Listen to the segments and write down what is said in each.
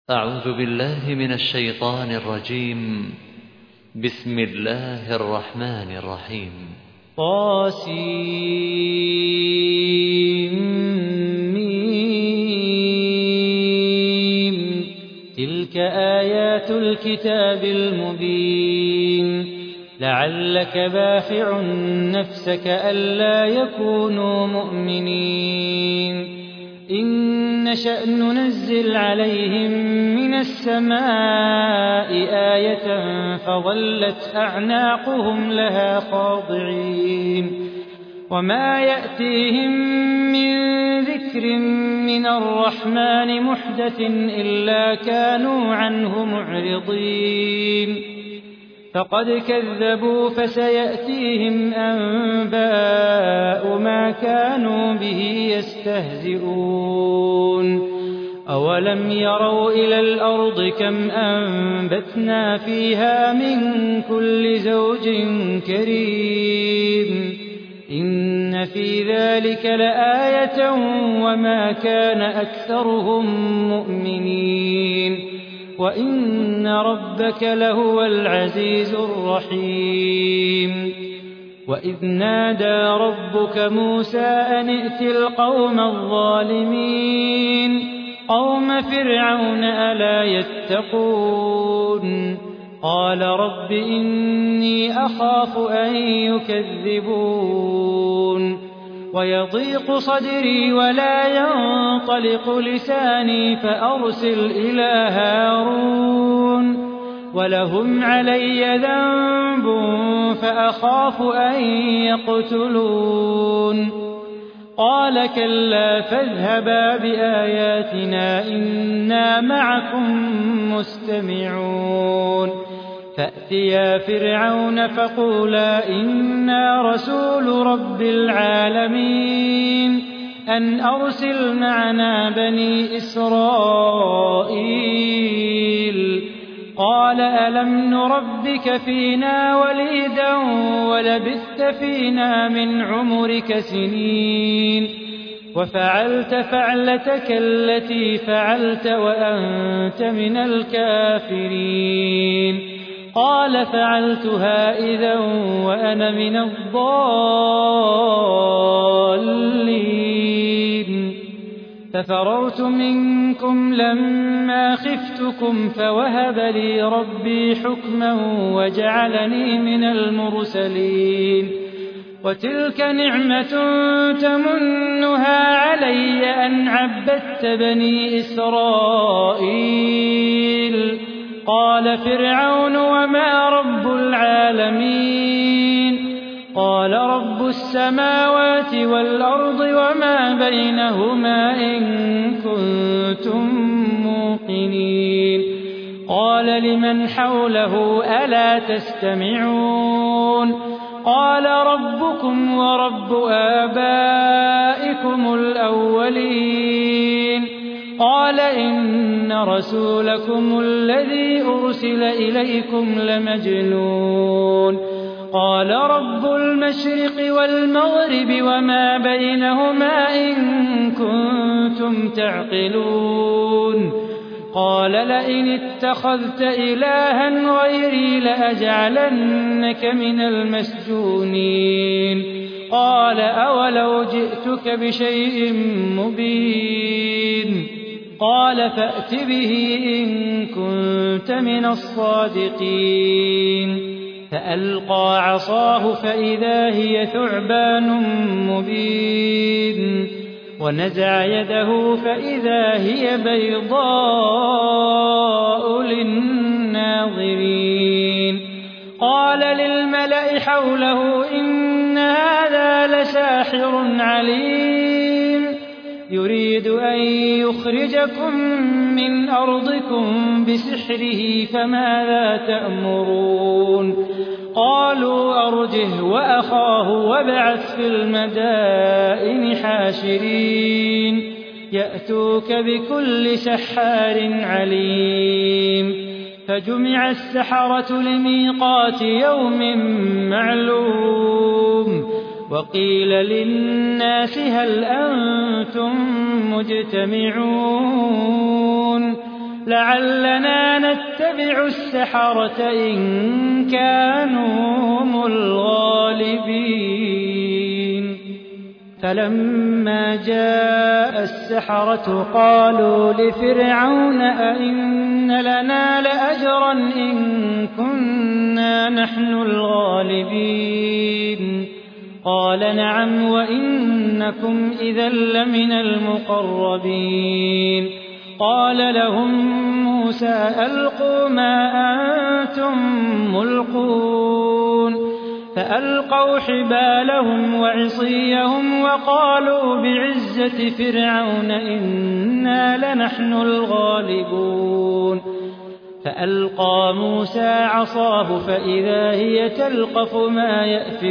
أعوذ بالله من الشيطان الرجيم. بسم الله الرحمن الرحيم. طاسيم. تلك آيات الكتاب المبين. لعلك باخع نفسك ألا يكونوا مؤمنين. إن نشأ ننزل عليهم من السماء آية فظلت أعناقهم لها خاضعين. وما يأتيهم من ذكر من الرحمن محدث إلا كانوا عنه معرضين. فقد كذبوا فسيأتيهم أنباء ما كانوا به يستهزئون. أولم يروا إلى الأرض كم أنبتنا فيها من كل زوج كريم. إن في ذلك لآية وما كان أكثرهم مؤمنين وإن ربك لهو العزيز الرحيم. وإذ نادى ربك موسى أن ائت القوم الظالمين قوم فرعون ألا يتقون. قال رب إني أخاف أن يكذبون ويضيق صدري ولا ينطلق لساني فأرسل إلى هارون ولهم علي ذنب فأخاف أن يقتلون. قال كلا فاذهبا بآياتنا إنا معكم مستمعون. فأتيا فرعون فقولا إنا رسول رب العالمين أن أرسل معنا بني إسرائيل. قال ألم نربك فينا وليدا ولبثت فينا من عمرك سنين وفعلت فعلتك التي فعلت وأنت من الكافرين. قال فعلتها إذا وأنا من الضالين. ففررت منكم لما خفتكم فوهب لي ربي حكما وجعلني من المرسلين. وتلك نعمة تمنها علي أن عبدت بني إسرائيل. قال فرعون وما رب العالمين. قال رب السماوات والأرض وما بينهما إن كنتم موقنين. قال لمن حوله ألا تستمعون. قال ربكم ورب آبائكم الأولين. قال إن رسولكم الذي أرسل إليكم لمجنون. قال رب المشرق والمغرب وما بينهما إن كنتم تعقلون. قال لئن اتخذت إلها غيري لأجعلنك من المسجونين. قال أولو جئتك بشيء مبين. قال فأت به إن كنت من الصادقين. فألقى عصاه فإذا هي ثعبان مبين. ونزع يده فإذا هي بيضاء للناظرين. قال للملأ حوله إن هذا لساحر عليم يريد أن يخرجكم من أرضكم بسحره فماذا تأمرون. قالوا أرجه وأخاه وابعث في المدائن حاشرين يأتوك بكل سحار عليم. فجمع السحرة لميقات يوم معلوم. وقيل للناس هل أنتم مجتمعون لعلنا نتبع السحرة إن كانوا هم الغالبين فلما جاء السحرة قالوا لفرعون أئن لنا لأجرا إن كنا نحن الغالبين قال نعم وإنكم إذا لمن المقربين قال لهم موسى ألقوا ما أنتم ملقون فألقوا حبالهم وعصيهم وقالوا بعزة فرعون إنا لنحن الغالبون فألقى موسى عصاه فإذا هي تلقف ما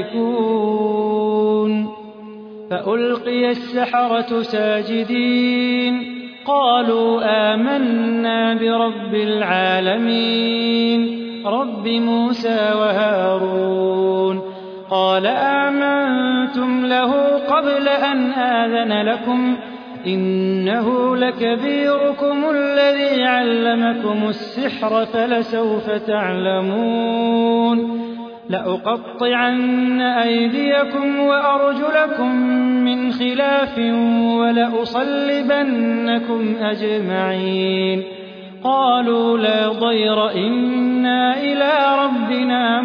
يأفكون فألقي السحرة ساجدين قالوا آمنا برب العالمين رب موسى وهارون قال آمنتم له قبل أن آذن لكم إنه لكبيركم الذي علمكم السحر فلسوف تعلمون لأقطعن أيديكم وأرجلكم من خلاف ولأصلبنكم أجمعين قالوا لا ضير إنا إلى ربنا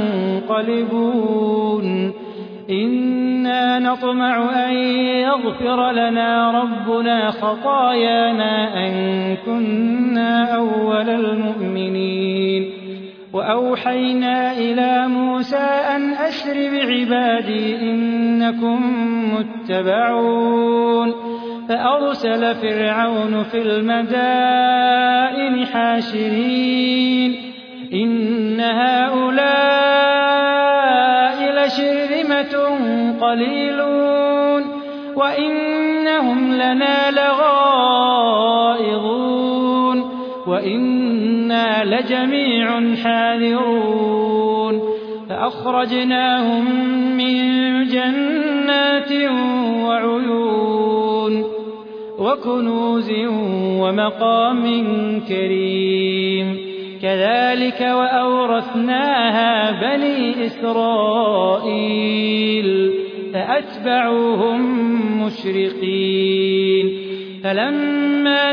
منقلبون إنا نطمع أن يغفر لنا ربنا خطايانا أن كنا أول المؤمنين وأوحينا إلى موسى أن أسر بعبادي إنكم متبعون فأرسل فرعون في المدائن حاشرين إن هؤلاء لشرذمة قليلون وإنهم لنا لغائظون وإنا لجميع حاذرون فأخرجناهم من جنات وعيون وكنوز ومقام كريم كذلك وأورثناها بني إسرائيل فأتبعوهم مشرقين فلما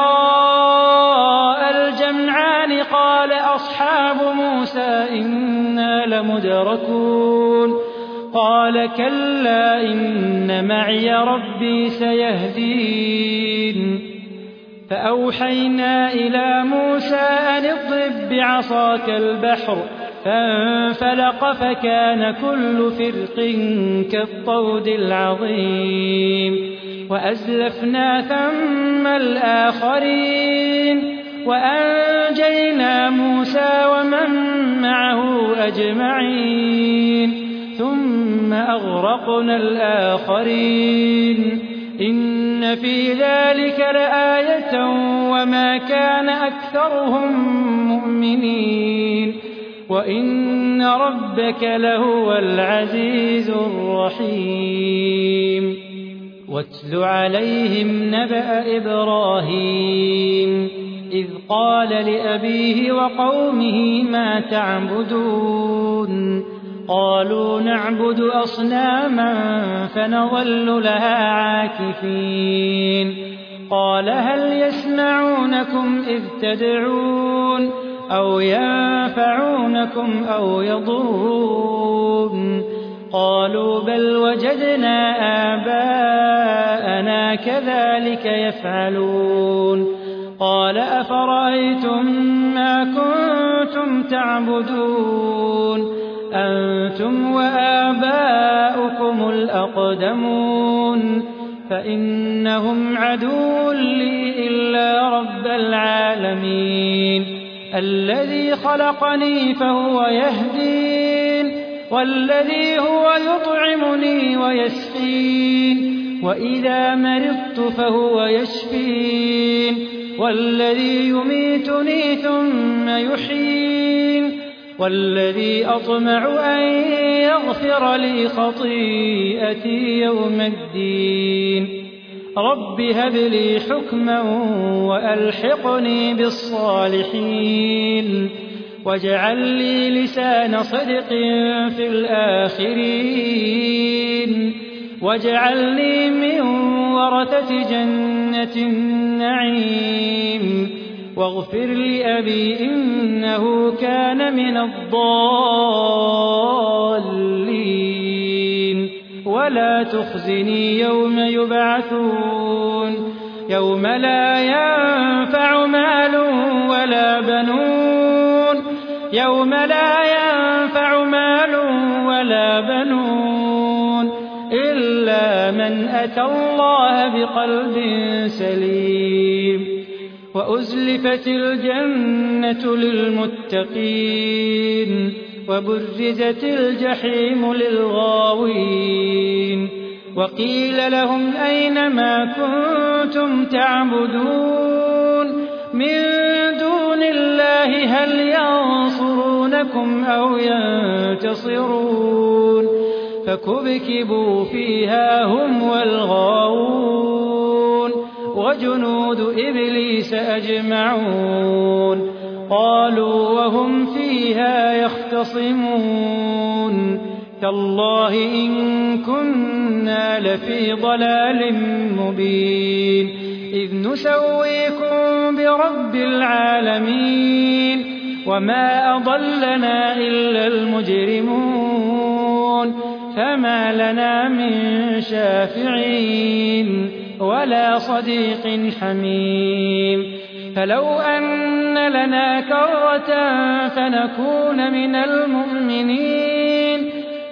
تراءى الجمعان قال أصحاب موسى إنا لمدركون قال كلا إن معي ربي سيهدين فأوحينا إلى موسى أن اضرب بعصاك البحر فانفلق فكان كل فرق كالطود العظيم وأزلفنا ثم الآخرين وأنجينا موسى ومن معه أجمعين ثم أغرقنا الآخرين إن في ذلك لآية وما كان أكثرهم مؤمنين وإن ربك لهو العزيز الرحيم واتل عليهم نبأ إبراهيم إذ قال لأبيه وقومه ما تعبدون قالوا نعبد أصناما فنظل لها عاكفين قال هل يسمعونكم إذ تدعون أو ينفعونكم أو يضرون قالوا بل وجدنا آباءنا كذلك يفعلون قال أفرأيتم ما كنتم تعبدون أنتم وآباؤكم الأقدمون فإنهم عدو لي إلا رب العالمين الذي خلقني فهو يهدين والذي هو يطعمني ويسقين وإذا مرضت فهو يشفين والذي يميتني ثم يحيين والذي أطمع أن يغفر لي خطيئتي يوم الدين رب هب لي حكما وألحقني بالصالحين واجعل لي لسان صدق في الآخرين واجعلني من ورثة جنة النعيم واغفر لأبي إنه كان من الضالين ولا تخزني يوم يبعثون يوم لا ينفع مال ولا بنون يوم لا ينفع مال ولا بنون إلا من أتى الله بقلب سليم وأزلفت الجنة للمتقين وبرزت الجحيم للغاوين وقيل لهم أين ما كنتم تعبدون من دون الله هل ينصرونكم أو ينتصرون فكبكبوا فيها هم والغاوون وجنود إبليس أجمعون قالوا وهم فيها يختصمون تالله إن كنا لفي ضلال مبين إذ نسويكم برب العالمين وما أضلنا إلا المجرمون فما لنا من شافعين ولا صديق حميم فلو أن لنا كرة فنكون من المؤمنين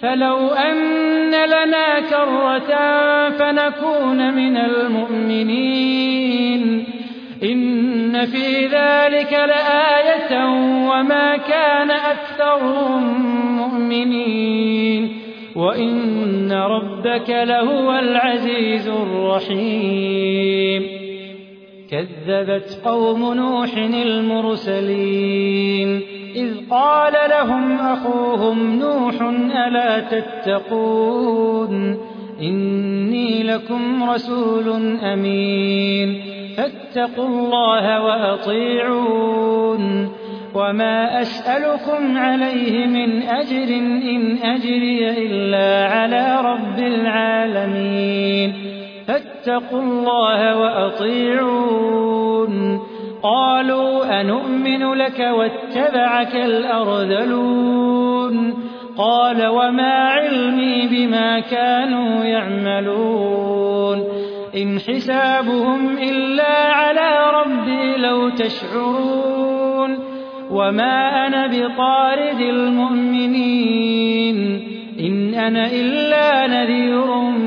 إن في ذلك لآية وما كان أكثرهم مؤمنين وإن ربك لهو العزيز الرحيم كذبت قوم نوح المرسلين إذ قال لهم أخوهم نوح ألا تتقون إني لكم رسول أمين فاتقوا الله وأطيعون وما أسألكم عليه من أجر إن أجري إلا على رب العالمين فاتقوا الله وأطيعون قالوا أنؤمن لك واتبعك الأرذلون قال وما علمي بما كانوا يعملون إن حسابهم إلا على ربي لو تشعرون وما أنا بطارد المؤمنين إن أنا إلا نذير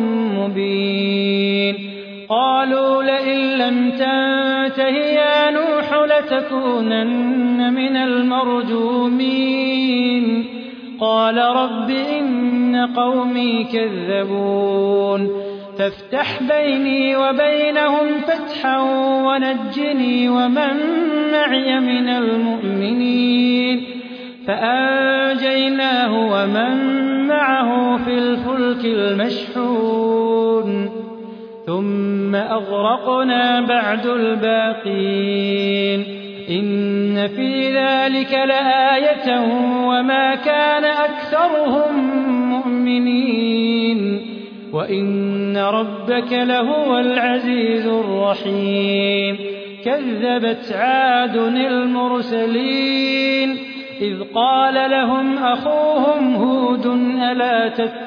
مبين قالوا لئن لم تنته يا نوح لتكونن من المرجومين قال رب إن قومي كذبون فافتح بيني وبينهم فتحا ونجني ومن معي من المؤمنين فأنجيناه ومن معه في الفلك المشحون ثم أغرقنا بعد الباقين إن في ذلك لآية وما كان أكثرهم مؤمنين وإن ربك لهو العزيز الرحيم كذبت عاد المرسلين إذ قال لهم أخوهم هود ألا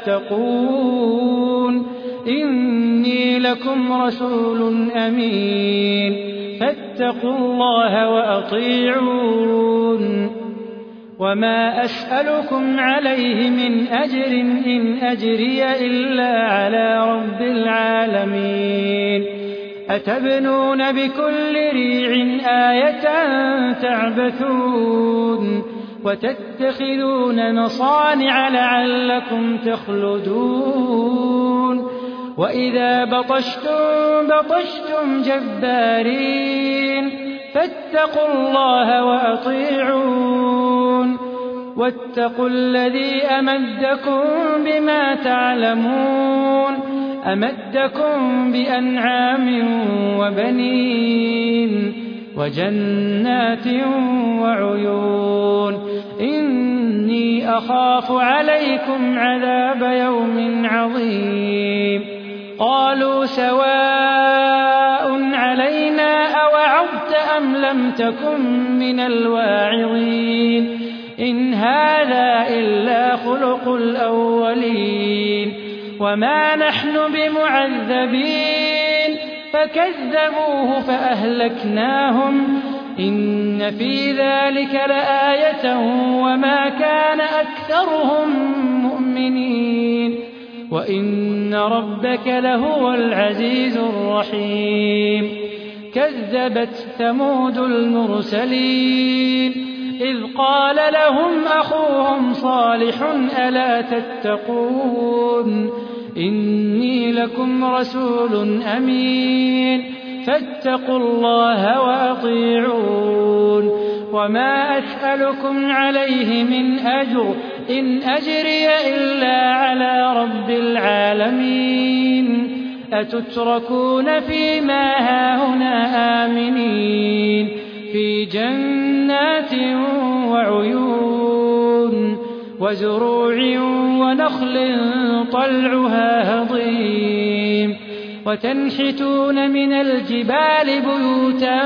تتقون إني لكم رسول أمين فاتقوا الله وأطيعون وما أسألكم عليه من أجر إن أجري إلا على رب العالمين أتبنون بكل ريع آية تعبثون وتتخذون مصانع لعلكم تخلدون وإذا بطشتم جبارين فاتقوا الله وأطيعون واتقوا الذي أمدكم بما تعلمون أمدكم بأنعام وبنين وجنات وعيون إني أخاف عليكم عذاب يوم عظيم قالوا سواء علينا أوعظت أم لم تكن من الواعظين إن هذا إلا خلق الأولين وما نحن بمعذبين فكذبوه فأهلكناهم إن في ذلك لآية وما كان أكثرهم مؤمنين وإن ربك لهو العزيز الرحيم كذبت ثمود المرسلين إذ قال لهم أخوهم صالح ألا تتقون إني لكم رسول أمين فاتقوا الله وأطيعون وما أسألكم عليه من أجر إن أجري إلا على رب العالمين أتتركون فيما هاهنا آمنين في جنات وعيون وزروع ونخل طلعها هضيم وتنحتون من الجبال بيوتا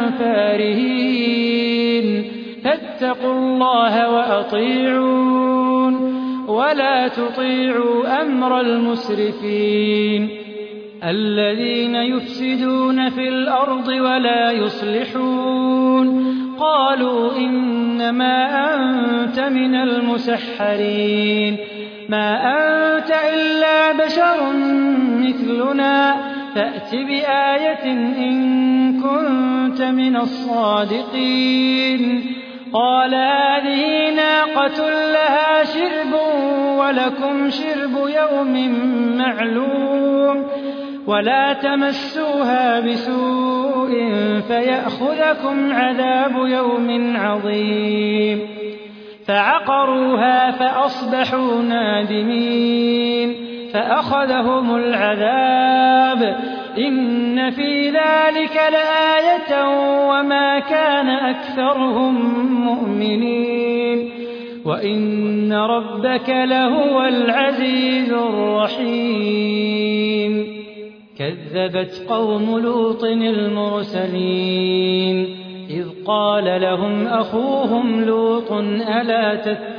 فارهين فاتقوا الله وأطيعون ولا تطيعوا أمر المسرفين الذين يفسدون في الأرض ولا يصلحون قالوا إنما أنت من المسحرين ما أنت إلا بشر مثلنا فأت بآية إن كنت من الصادقين قال هذه ناقة لها شرب ولكم شرب يوم معلوم ولا تمسوها بسوء فيأخذكم عذاب يوم عظيم فعقروها فأصبحوا نادمين فأخذهم العذاب إن في ذلك لآية وما كان أكثرهم مؤمنين وإن ربك لهو العزيز الرحيم كذبت قوم لوط المرسلين إذ قال لهم أخوهم لوط ألا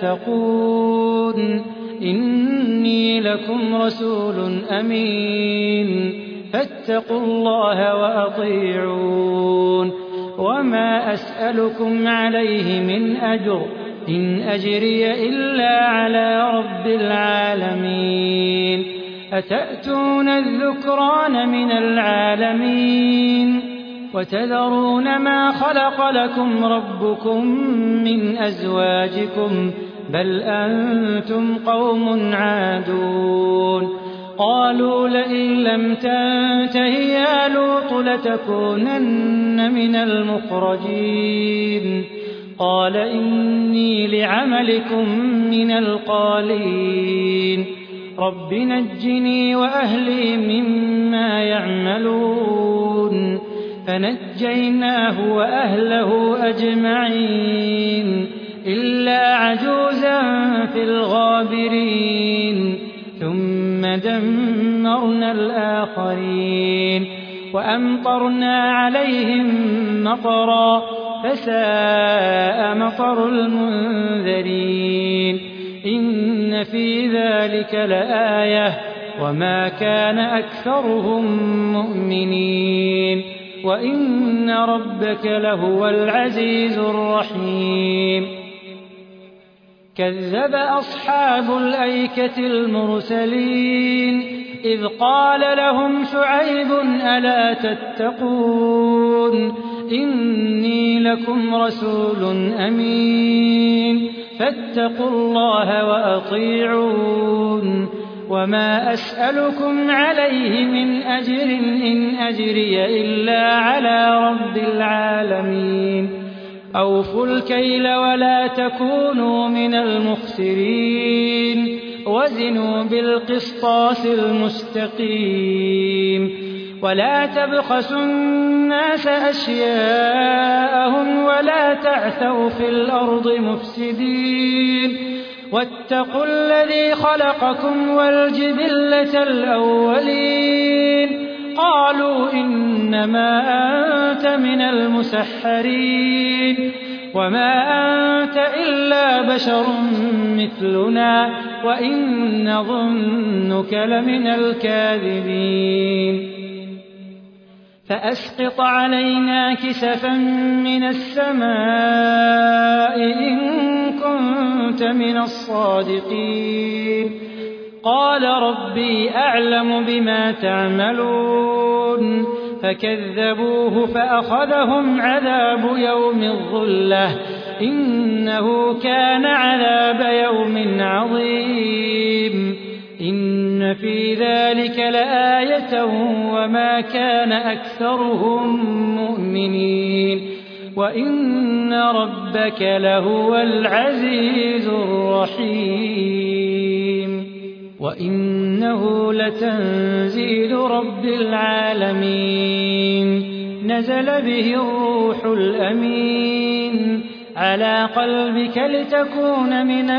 تتقون إني لكم رسول أمين فاتقوا الله وأطيعون وما أسألكم عليه من أجر إن أجري إلا على رب العالمين أتأتون الذكران من العالمين وتذرون ما خلق لكم ربكم من أزواجكم بل أنتم قوم عادون قالوا لئن لم تنته يا لوط لتكونن من المخرجين قال إني لعملكم من القالين رب نجني وأهلي مما يعملون فنجيناه وأهله أجمعين إلا عجوزا في الغابرين ثم دمرنا الآخرين وأمطرنا عليهم مطرا فساء مطر المنذرين إن في ذلك لآية وما كان أكثرهم مؤمنين وإن ربك لهو العزيز الرحيم كذب أصحاب الأيكة المرسلين إذ قال لهم شعيب ألا تتقون إني لكم رسول أمين فاتقوا الله وأطيعون وما أسألكم عليه من أجر إن أجري إلا على رب العالمين أوفوا الكيل ولا تكونوا من المخسرين وزنوا بالقسطاس المستقيم ولا تبخسوا الناس أشياءهم ولا تعثوا في الأرض مفسدين واتقوا الذي خلقكم والجبلة الأولين قالوا إنما أنت من المسحرين وما أنت إلا بشر مثلنا وإن نظنك لمن الكاذبين فأسقط علينا كسفا من السماء إن كنت من الصادقين قال ربي أعلم بما تعملون فكذبوه فأخذهم عذاب يوم الظلة إنه كان عذاب يوم عظيم إن في ذلك لآية وما كان أكثرهم مؤمنين وإن ربك لهو العزيز الرحيم وإنه لتنزيل رب العالمين نزل به الروح الأمين على قلبك لتكون من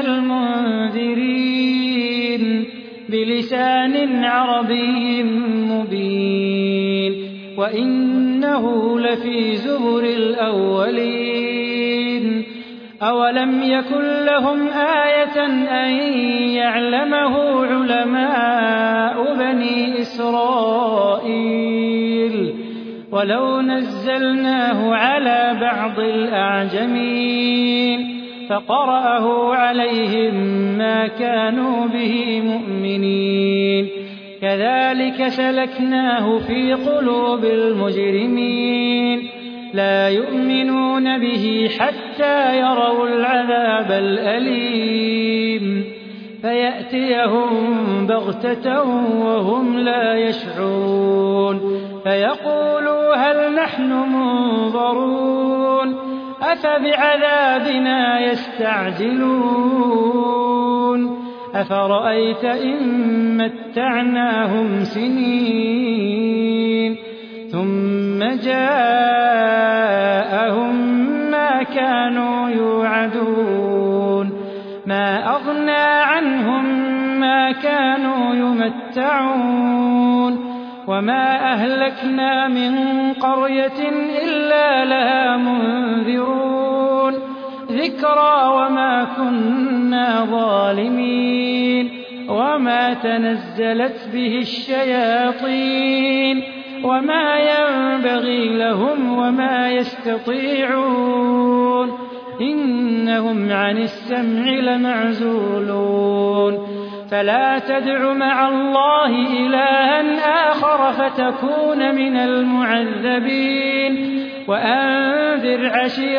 المنذرين بلسان عربي مبين وإنه لفي زبر الأولين أولم يكن لهم آية أن يعلمه علماء بني إسرائيل ولو نزلناه على بعض الأعجمين فقرأه عليهم ما كانوا به مؤمنين كذلك سلكناه في قلوب المجرمين لا يؤمنون به حتى يروا العذاب الأليم فيأتيهم بغتة وهم لا يشعرون فيقولوا هل نحن منظرون أفبعذابنا يستعجلون أفرأيت إن متعناهم سنين ثم جاءهم ما كانوا يوعدون ما أغنى عنهم ما كانوا يمتعون وما أهلكنا من قرية إلا لها منذرون ذكرى وما كنا ظالمين وما تنزلت به الشياطين وما ينبغي لهم وما يستطيعون إنهم عن السمع لمعزولون فلا تدع مع الله إلها آخر فتكون من المعذبين وأنذر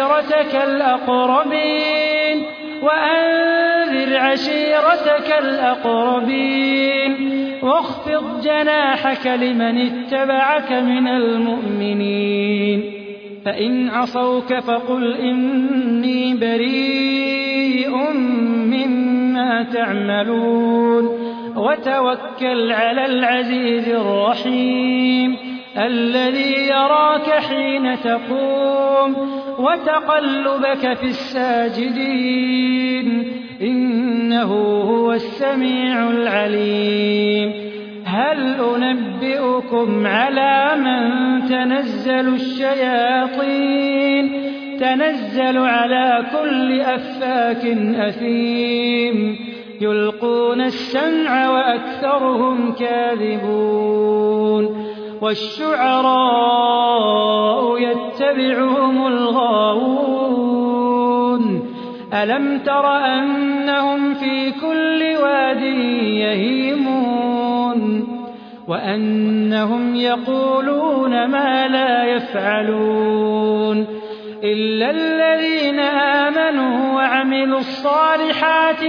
عشيرتك الأقربين واخفض جناحك لمن اتبعك من المؤمنين فإن عصوك فقل إني بريء مما تعملون وتوكل على العزيز الرحيم الذي يراك حين تقوم وتقلبك في الساجدين إنه هو السميع العليم هل أنبئكم على من تنزل الشياطين تنزل على كل أفاك أثيم يلقون السمع وأكثرهم كاذبون والشعراء يتبعهم الغاوون ألم تر أنهم في كل واد يهيمون وأنهم يقولون ما لا يفعلون إلا الذين آمنوا وعملوا الصالحات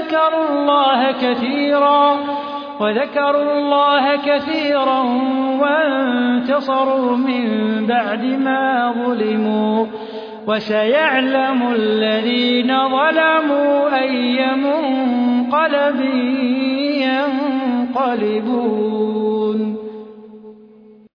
وذكروا الله كثيرا وانتصروا من بعد ما ظلموا وسيعلم الذين ظلموا أي منقلب ينقلبون